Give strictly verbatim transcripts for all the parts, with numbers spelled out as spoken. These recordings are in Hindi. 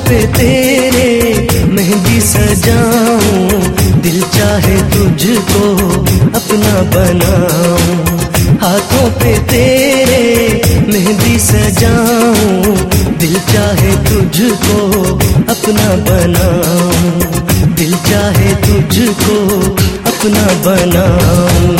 पे तेरे मेहंदी सजाऊं, दिल चाहे तुझको अपना बनाऊं। हाथों पे तेरे मेहंदी सजाऊं, दिल चाहे तुझको अपना बनाऊं, दिल चाहे तुझको अपना बनाऊं।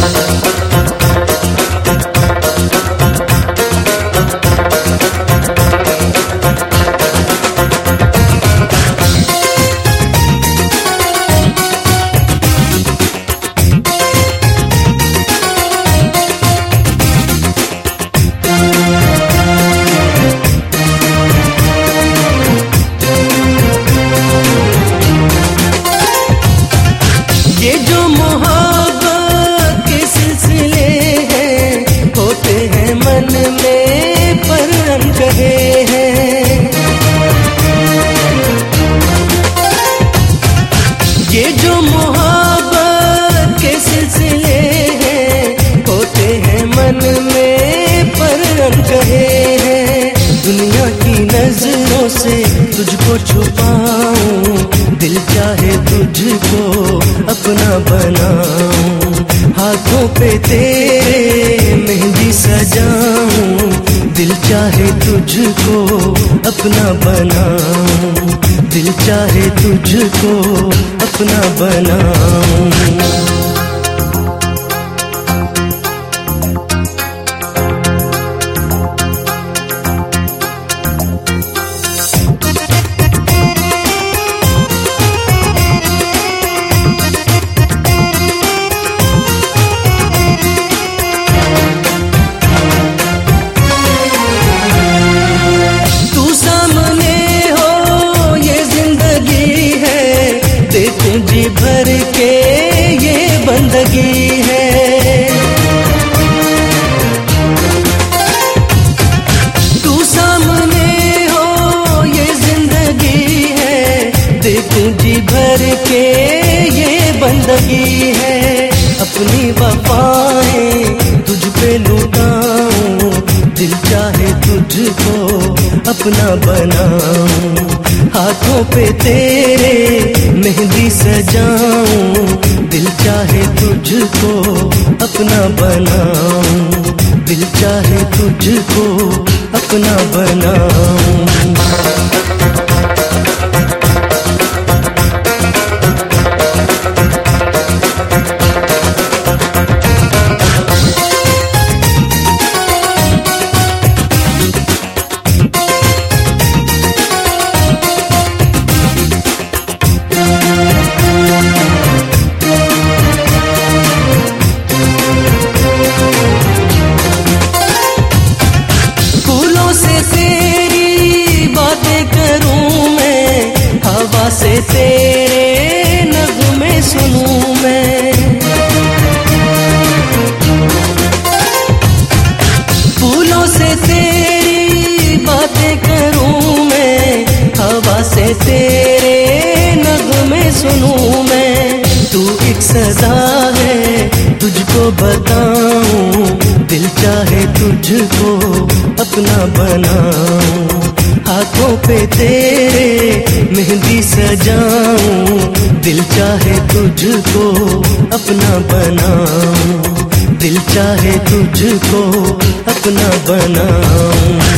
ये जो मोहब्बत के सिलसिले हैं, होते हैं मन में पर अनकहे हैं। ये जो मोहब्बत के सिलसिले हैं, होते हैं मन में पर अनकहे हैं। दुनिया की नजरों से तुझको छुपाऊं, दिल चाहे तुझको अपना बनाऊं। हाथों पे तेरे मेहंदी सजाऊं, दिल चाहे तुझको अपना बनाऊं, दिल चाहे तुझको अपना बनाऊं। जी भर के ये बंदगी है, तू सामने हो ये जिंदगी है। देखूं जी भर के ये बंदगी है। अपनी वफाएं तुझ पे लुटाऊं, दिल चाहे तुझको अपना बनाऊं। हाथों पे तेरे मेहंदी सजाऊं, दिल चाहे तुझको अपना बनाऊं, दिल चाहे तुझको अपना बनाऊं। से तेरे नगमे सुनूं मैं, फूलों से तेरी बातें करूं मैं, हवा से तेरे नगमे सुनूं मैं। तू एक सदा है तुझको बताऊं, दिल चाहे तुझको अपना बनाऊं। हाथों पे तेरे मेहंदी सजाऊं, दिल चाहे तुझको अपना बनाऊं, दिल चाहे तुझको अपना बनाऊं।